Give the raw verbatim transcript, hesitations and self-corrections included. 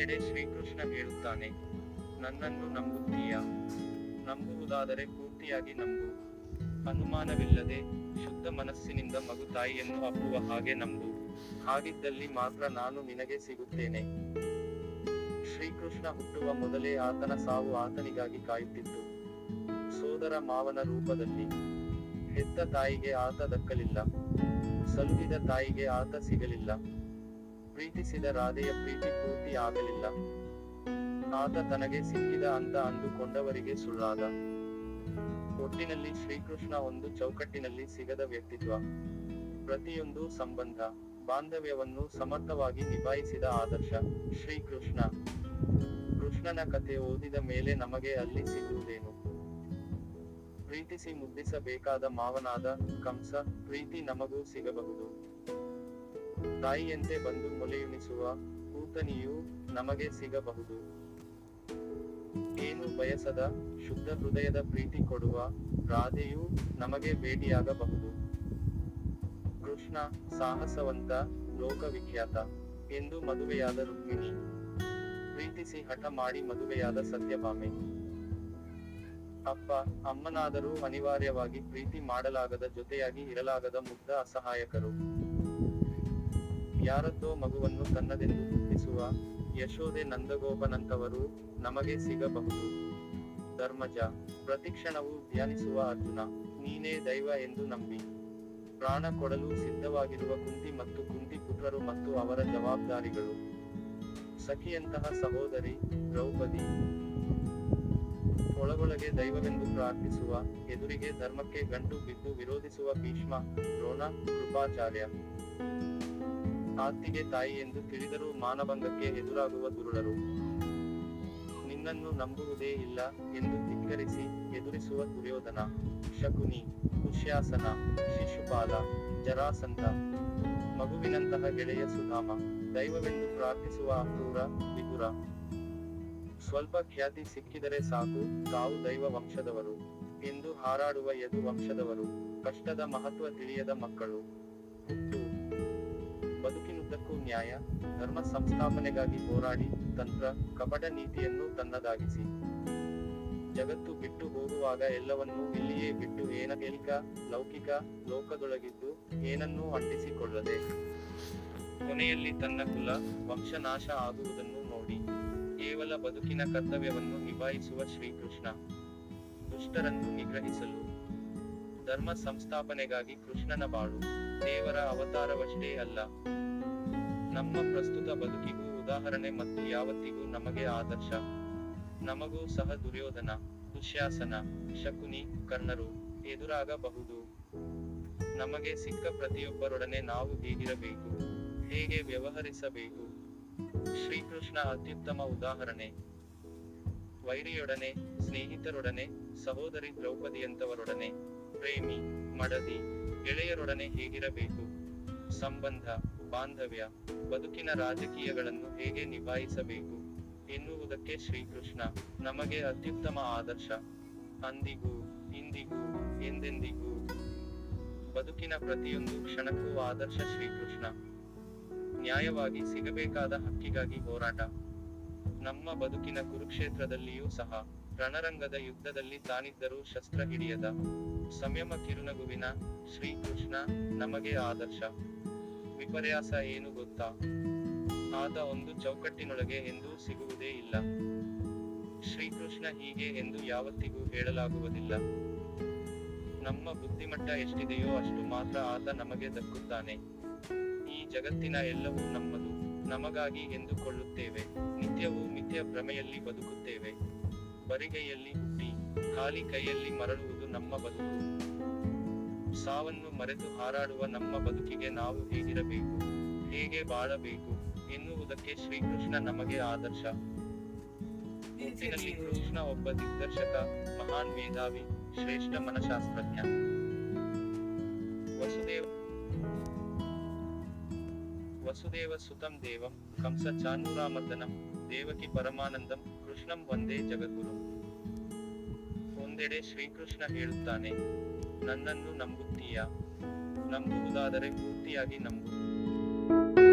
ಒಂದೆಡೆ ಶ್ರೀಕೃಷ್ಣ ಹೇಳುತ್ತಾನೆ, ನನ್ನನ್ನು ನಂಬುತ್ತೀಯಾ? ನಂಬುವುದಾದರೆ ಪೂರ್ತಿಯಾಗಿ ನಂಬು. ಅನುಮಾನವಿಲ್ಲದೆ ಶುದ್ಧ ಮನಸ್ಸಿನಿಂದ ಮಗು ತಾಯಿಯನ್ನು ಅಪ್ಪುವ ಹಾಗೆ ನಂಬು. ಹಾಗಿದ್ದಲ್ಲಿ ಮಾತ್ರ ನಾನು ನಿನಗೆ ಸಿಗುತ್ತೇನೆ. ಶ್ರೀಕೃಷ್ಣ ಹುಟ್ಟುವ ಮೊದಲೇ ಆತನ ಸಾವು ಆತನಿಗಾಗಿ ಕಾಯುತ್ತಿತ್ತು. ಸೋದರ ಮಾವನ ರೂಪದಲ್ಲಿ. ಹೆತ್ತ ತಾಯಿಗೆ ಆತ ದಕ್ಕಲಿಲ್ಲ. ಸಲುಹಿದ ತಾಯಿಗೆ ಆತ ಸಿಗಲಿಲ್ಲ. ಪ್ರೀತಿಸಿದ ರಾಧೆಯ ಪ್ರೀತಿ ಪೂರ್ತಿ ಆಗಲಿಲ್ಲ. ಆತ ತನಗೆ ಸಿಕ್ಕಿದ ಅಂತ ಅಂದುಕೊಂಡವರಿಗೆ ಸುಳ್ಳಾದ. ಒಟ್ಟಿನಲ್ಲಿ ಶ್ರೀಕೃಷ್ಣ ಒಂದು ಚೌಕಟ್ಟಿನಲ್ಲಿ ಸಿಗದ ವ್ಯಕ್ತಿತ್ವ. ಪ್ರತಿಯೊಂದು ಸಂಬಂಧ ಬಾಂಧವ್ಯವನ್ನು ಸಮರ್ಥವಾಗಿ ನಿಭಾಯಿಸಿದ ಆದರ್ಶ ಶ್ರೀಕೃಷ್ಣ. ಕೃಷ್ಣನ ಕಥೆ ಓದಿದ ಮೇಲೆ ನಮಗೆ ಅಲ್ಲಿ ಸಿಗುವುದೇನು? ಪ್ರೀತಿಸಿ ಮುದ್ದಿಸಬೇಕಾದ ಮಾವನಾದ ಕಂಸ ಪ್ರೀತಿ ನಮಗೂ ಸಿಗಬಹುದು. ತಾಯಿಯಂತೆ ಬಂದು ಮೊಲೆಯುಣಿಸುವ ಪೂತನಿಯೂ ನಮಗೆ ಸಿಗಬಹುದು. ಏನು ಬಯಸದ ಶುದ್ಧ ಹೃದಯದ ಪ್ರೀತಿ ಕೊಡುವ ರಾಧೆಯೂ ನಮಗೆ ಭೇಟಿಯಾಗಬಹುದು. ಕೃಷ್ಣ ಸಾಹಸವಂತ, ಲೋಕವಿಖ್ಯಾತ ಎಂದು ಮದುವೆಯಾದ ರುಕ್ಮಿಣಿ, ಪ್ರೀತಿಸಿ ಹಠ ಮಾಡಿ ಮದುವೆಯಾದ ಸತ್ಯಭಾಮೆ. ಅಪ್ಪ ಅಮ್ಮನಾದರೂ ಅನಿವಾರ್ಯವಾಗಿ ಪ್ರೀತಿ ಮಾಡಲಾಗದ, ಜೊತೆಯಾಗಿ ಇರಲಾಗದ ಮುಗ್ಧ ಅಸಹಾಯಕರು. ಯಾರದ್ದೋ ಮಗುವನ್ನು ತನ್ನದೆಂದು ಹುಟ್ಟಿಸುವ ಯಶೋದೆ ನಂದಗೋಪನಂತವರು ನಮಗೆ ಸಿಗಬಹುದು. ಧರ್ಮಜ ಪ್ರತಿಕ್ಷಣವೂ ಧ್ಯಾನಿಸುವ ಅರ್ಜುನ, ನೀನೇ ದೈವ ಎಂದು ನಂಬಿ ಪ್ರಾಣ ಕೊಡಲು ಸಿದ್ಧವಾಗಿರುವ ಕುಂತಿ ಮತ್ತು ಕುಂತಿ ಪುತ್ರರು ಮತ್ತು ಅವರ ಜವಾಬ್ದಾರಿಗಳು. ಸಖಿಯಂತಹ ಸಹೋದರಿ ದ್ರೌಪದಿ, ಒಳಗೊಳಗೆ ದೈವವೆಂದು ಪ್ರಾರ್ಥಿಸುವ, ಎದುರಿಗೆ ಧರ್ಮಕ್ಕೆ ಗಂಟು ಬಿದ್ದು ವಿರೋಧಿಸುವ ಭೀಷ್ಮ, ದ್ರೋಣ, ಕೃಪಾಚಾರ್ಯ. ಆತ್ತಿಗೆ ತಾಯಿ ಎಂದು ತಿಳಿದರೂ ಮಾನಭಂಗಕ್ಕೆ ಎದುರಾಗುವ ದುರುಳರು. ನಿನ್ನನ್ನು ನಂಬುವುದೇ ಇಲ್ಲ ಎಂದು ಧಿಕ್ಕರಿಸಿ ಎದುರಿಸುವ ದುರ್ಯೋಧನ, ಶಕುನಿ, ದುಶ್ಯಾಸನ, ಶಿಶುಪಾಲ, ಜರಾಸಂಧ. ಮಗುವಿನಂತಹ ಗೆಳೆಯ ಸುಧಾಮ, ದೈವವೆಂದು ಪ್ರಾರ್ಥಿಸುವ ಅಕ್ರೂರ, ವಿದುರ. ಸ್ವಲ್ಪ ಖ್ಯಾತಿ ಸಿಕ್ಕಿದರೆ ಸಾಕು, ತಾವು ದೈವ ವಂಶದವರು ಎಂದು ಹಾರಾಡುವ ಯದು ವಂಶದವರು. ಕಷ್ಟದ ಮಹತ್ವ ತಿಳಿಯದ ಮಕ್ಕಳು. ಹುಟ್ಟು ಬದುಕಿನುದ್ದಕ್ಕೂ ನ್ಯಾಯ ಧರ್ಮ ಸಂಸ್ಥಾಪನೆಗಾಗಿ ಹೋರಾಡಿ, ತಂತ್ರ ಕಪಟ ನೀತಿಯನ್ನು ತನ್ನದಾಗಿಸಿ, ಜಗತ್ತು ಬಿಟ್ಟು ಹೋಗುವಾಗ ಎಲ್ಲವನ್ನೂ ಇಲ್ಲಿಯೇ ಬಿಟ್ಟು ಏನಕೇಲಿಕ ಲೌಕಿಕ ಲೋಕದೊಳಗಿದ್ದು ಏನನ್ನೂ ಅಂಟಿಸಿಕೊಳ್ಳದೆ, ಕೊನೆಯಲ್ಲಿ ತನ್ನ ಕುಲ ವಂಶನಾಶ ಆಗುವುದನ್ನು ನೋಡಿ ಕೇವಲ ಬದುಕಿನ ಕರ್ತವ್ಯವನ್ನು ನಿಭಾಯಿಸುವ ಶ್ರೀಕೃಷ್ಣ. ದುಷ್ಟರನ್ನು ನಿಗ್ರಹಿಸಲು, ಧರ್ಮ ಸಂಸ್ಥಾಪನೆಗಾಗಿ ಕೃಷ್ಣನ ಬಾಳು ದೇವರ ಅವತಾರವಷ್ಟೇ ಅಲ್ಲ, ನಮ್ಮ ಪ್ರಸ್ತುತ ಬದುಕಿಗೂ ಉದಾಹರಣೆ ಮತ್ತು ಯಾವತ್ತಿಗೂ ನಮಗೆ ಆದರ್ಶ. ನಮಗೂ ಸಹ ದುರ್ಯೋಧನ, ದುಶ್ಯಾಸನ, ಶಕುನಿ, ಕರ್ಣರು ಎದುರಾಗಬಹುದು. ನಮಗೆ ಸಿಕ್ಕ ಪ್ರತಿಯೊಬ್ಬರೊಡನೆ ನಾವು ಹೇಗಿರಬೇಕು, ಹೇಗೆ ವ್ಯವಹರಿಸಬೇಕು? ಶ್ರೀಕೃಷ್ಣ ಅತ್ಯುತ್ತಮ ಉದಾಹರಣೆ. ವೈರಿಯೊಡನೆ, ಸ್ನೇಹಿತರೊಡನೆ, ಸಹೋದರಿ ದ್ರೌಪದಿಯಂತವರೊಡನೆ, ಪ್ರೇಮಿ, ಮಡದಿ, ಗೆಳೆಯರೊಡನೆ ಹೇಗಿರಬೇಕು? ಸಂಬಂಧ, ಬಾಂಧವ್ಯ, ಬದುಕಿನ ರಾಜಕೀಯಗಳನ್ನು ಹೇಗೆ ನಿಭಾಯಿಸಬೇಕು ಎನ್ನುವುದಕ್ಕೆ ಶ್ರೀಕೃಷ್ಣ ನಮಗೆ ಅತ್ಯುತ್ತಮ ಆದರ್ಶ. ಅಂದಿಗೂ, ಇಂದಿಗೂ, ಎಂದೆಂದಿಗೂ ಬದುಕಿನ ಪ್ರತಿಯೊಂದು ಕ್ಷಣಕ್ಕೂ ಆದರ್ಶ ಶ್ರೀಕೃಷ್ಣ. ನ್ಯಾಯವಾಗಿ ಸಿಗಬೇಕಾದ ಹಕ್ಕಿಗಾಗಿ ಹೋರಾಟ. ನಮ್ಮ ಬದುಕಿನ ಕುರುಕ್ಷೇತ್ರದಲ್ಲಿಯೂ ಸಹ ರಣರಂಗದ ಯುದ್ಧದಲ್ಲಿ ತಾನಿದ್ದರೂ ಶಸ್ತ್ರ ಹಿಡಿಯದ ಸಂಯಮ ಕಿರುನಗುವಿನ ಶ್ರೀಕೃಷ್ಣ ನಮಗೆ ಆದರ್ಶ. ವಿಪರ್ಯಾಸ ಏನು ಗೊತ್ತಾ? ಆತ ಒಂದು ಚೌಕಟ್ಟಿನೊಳಗೆ ಎಂದೂ ಸಿಗುವುದೇ ಇಲ್ಲ. ಶ್ರೀಕೃಷ್ಣ ಹೀಗೆ ಎಂದು ಯಾವತ್ತಿಗೂ ಹೇಳಲಾಗುವುದಿಲ್ಲ. ನಮ್ಮ ಬುದ್ಧಿಮಟ್ಟ ಎಷ್ಟಿದೆಯೋ ಅಷ್ಟು ಮಾತ್ರ ಆತ ನಮಗೆ ದಕ್ಕುತ್ತಾನೆ. ಈ ಜಗತ್ತಿನ ಎಲ್ಲವೂ ನಮ್ಮದು, ನಮಗಾಗಿ ಎಂದುಕೊಳ್ಳುತ್ತೇವೆ. ನಿತ್ಯವೂ ಮಿಥ್ಯ ಭ್ರಮೆಯಲ್ಲಿ ಬದುಕುತ್ತೇವೆ. ಬರಿಗೈಯಲ್ಲಿ ಹುಟ್ಟಿ ಖಾಲಿ ಕೈಯಲ್ಲಿ ಮರಳುವುದು ನಮ್ಮ ಬದುಕು. ಸಾವನ್ನು ಮರೆತು ಹಾರಾಡುವ ನಮ್ಮ ಬದುಕಿಗೆ ನಾವು ಹೇಗಿರಬೇಕು, ಹೇಗೆ ಬಾಳಬೇಕು ಎನ್ನುವುದಕ್ಕೆ ಶ್ರೀಕೃಷ್ಣ ನಮಗೆ ಆದರ್ಶ. ಒಟ್ಟಿನಲ್ಲಿ ಕೃಷ್ಣ ಒಬ್ಬ ದಿಗ್ದರ್ಶಕ, ಮಹಾನ್ ಮೇಧಾವಿ, ಶ್ರೇಷ್ಠ ಮನಶಾಸ್ತ್ರಜ್ಞ. ವಸುದೇವ ವಸುದೇವ ಸುತಂ ದೇವಂ ಕಂಸ ಚಾನೂರಾಮರ್ದನಂ ದೇವಕಿ ಪರಮಾನಂದಂ ಕೃಷ್ಣಂ ವಂದೇ ಜಗದ್ಗುರು. ಒಂದೆಡೆ ಶ್ರೀಕೃಷ್ಣ ಹೇಳುತ್ತಾನೆ, ನನ್ನನ್ನು ನಂಬುತ್ತೀಯಾ? ನಂಬುವುದಾದರೆ ಪೂರ್ತಿಯಾಗಿ ನಂಬು.